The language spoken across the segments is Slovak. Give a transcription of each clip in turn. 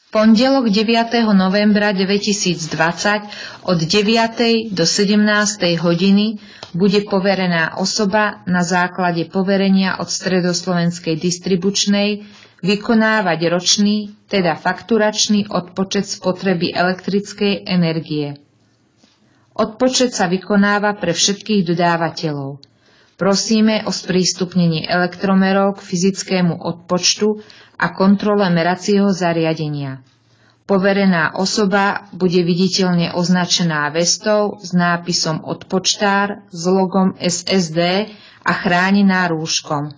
Pondelok 9. novembra 2020 od 9. do 17. hodiny bude poverená osoba na základe poverenia od Stredoslovenskej distribučnej vykonávať ročný, teda fakturačný odpočet spotreby elektrickej energie. Odpočet sa vykonáva pre všetkých dodávateľov. Prosíme o sprístupnenie elektromerov k fyzickému odpočtu a kontrole meracieho zariadenia. Poverená osoba bude viditeľne označená vestou s nápisom odpočtár s logom SSD a chránená rúškom.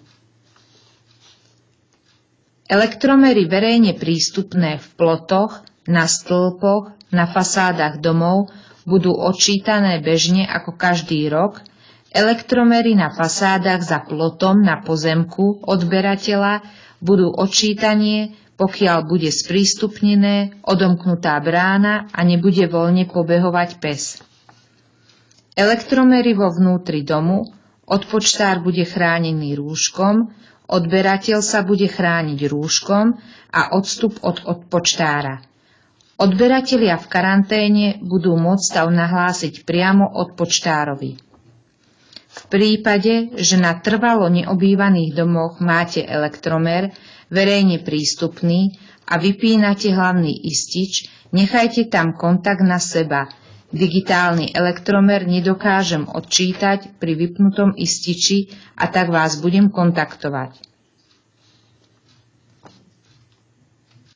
Elektromery verejne prístupné v plotoch, na stĺpoch, na fasádach domov budú odčítané bežne ako každý rok. Elektromery na fasádach za plotom na pozemku odberateľa budú odčítanie, pokiaľ bude sprístupnené odomknutá brána a nebude voľne pobehovať pes. Elektromery vo vnútri domu, odpočtár bude chránený rúškom, odberateľ sa bude chrániť rúškom a odstup od odpočtára. Odberatelia v karanténe budú môcť stav nahlásiť priamo odpočtárovi. V prípade, že na trvalo neobývaných domoch máte elektromer verejne prístupný a vypínate hlavný istič, nechajte tam kontakt na seba. Digitálny elektromer nedokážem odčítať pri vypnutom ističi a tak vás budem kontaktovať.